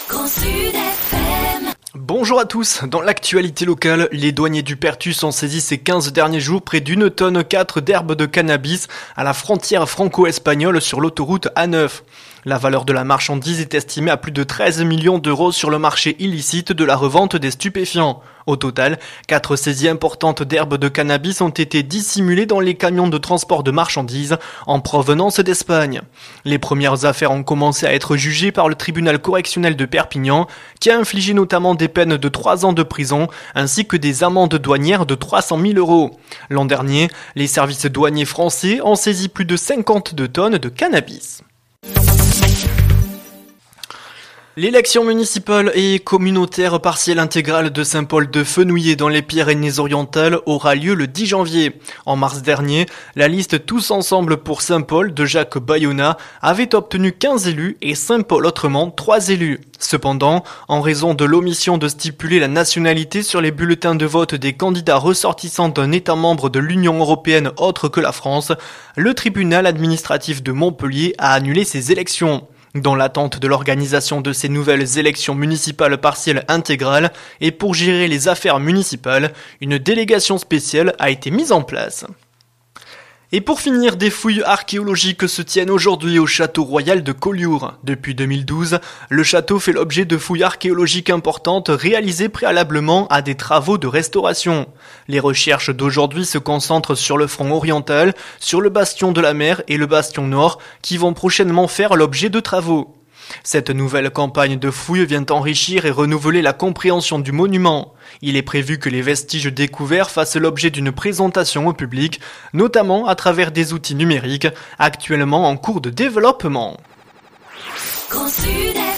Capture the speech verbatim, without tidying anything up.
Grand Sud F M. Bonjour à tous, dans l'actualité locale, les douaniers du Pertus ont saisi ces quinze derniers jours près d'une tonne quatre d'herbe de cannabis à la frontière franco-espagnole sur l'autoroute A neuf. La valeur de la marchandise est estimée à plus de treize millions d'euros sur le marché illicite de la revente des stupéfiants. Au total, quatre saisies importantes d'herbe de cannabis ont été dissimulées dans les camions de transport de marchandises en provenance d'Espagne. Les premières affaires ont commencé à être jugées par le tribunal correctionnel de Perpignan, qui a infligé notamment des peines de trois ans de prison ainsi que des amendes douanières de trois cent mille euros. L'an dernier, les services douaniers français ont saisi plus de cinquante-deux tonnes de cannabis. L'élection municipale et communautaire partielle intégrale de Saint-Paul-de-Fenouillet dans les Pyrénées-Orientales aura lieu le dix janvier. En mars dernier, la liste Tous Ensemble pour Saint-Paul de Jacques Bayona avait obtenu quinze élus et Saint-Paul autrement trois élus. Cependant, en raison de l'omission de stipuler la nationalité sur les bulletins de vote des candidats ressortissants d'un État membre de l'Union européenne autre que la France, le tribunal administratif de Montpellier a annulé ces élections. Dans l'attente de l'organisation de ces nouvelles élections municipales partielles intégrales et pour gérer les affaires municipales, une délégation spéciale a été mise en place. Et pour finir, des fouilles archéologiques se tiennent aujourd'hui au château royal de Collioure. Depuis deux mille douze, le château fait l'objet de fouilles archéologiques importantes réalisées préalablement à des travaux de restauration. Les recherches d'aujourd'hui se concentrent sur le front oriental, sur le bastion de la mer et le bastion nord, qui vont prochainement faire l'objet de travaux. Cette nouvelle campagne de fouilles vient enrichir et renouveler la compréhension du monument. Il est prévu que les vestiges découverts fassent l'objet d'une présentation au public, notamment à travers des outils numériques, actuellement en cours de développement. Grand Sud F M.